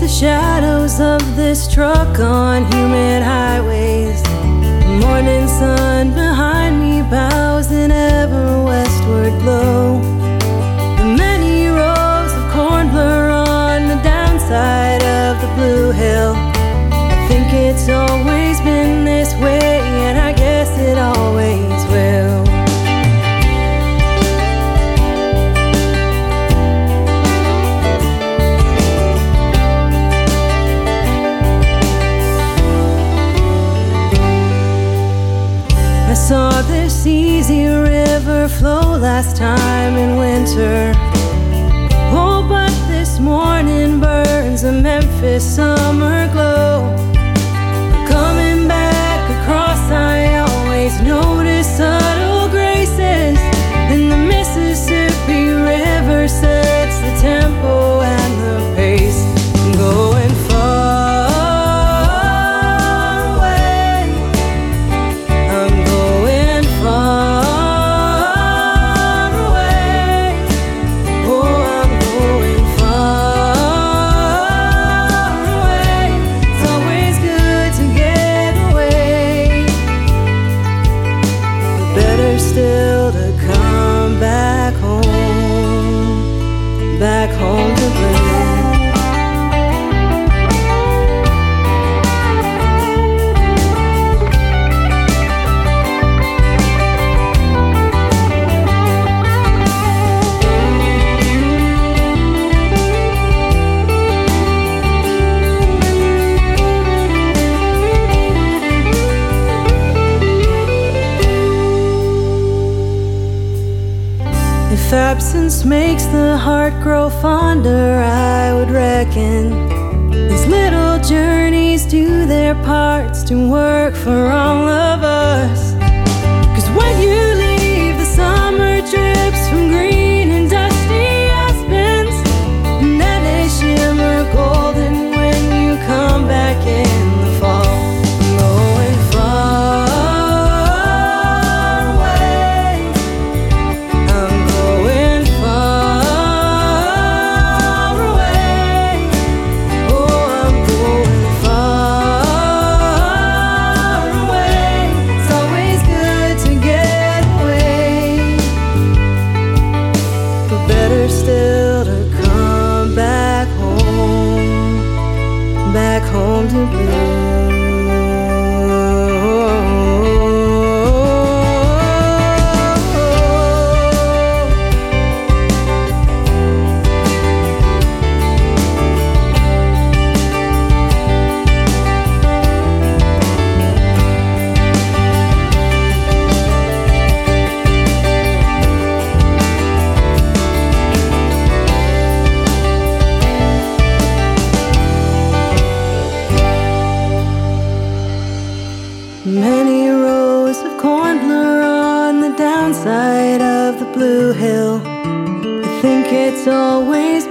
the shadows of this truck on humid highways. The morning sun behind me bows in ever westward glow. The many rows of corn blur on the downside of the Blue Hill. I think it's always been this way, and I guess it always will. I saw this easy river flow last time in winter. Oh, but this morning burns a Memphis summer glow. Coming back across, I always notice subtle graces. And the Mississippi River sets the tempo and the pace. I'm going far away. I'm going far away. Oh, I'm going far away. It's always good to get away, but better still to come back home to Blue. If absence makes the heart grow fonder, I would reckon these little journeys do their parts to work for all of us. 'Cause when you leave, the summer drips from green and dusty aspens, and then they shimmer golden when you come back in the fall. I'm going far away. I'm going far away. Oh, I'm going far away. It's always good to get away, but better still to come back home to Blue. Many rows of corn blur on the downside of the Blue Hill. I think it's always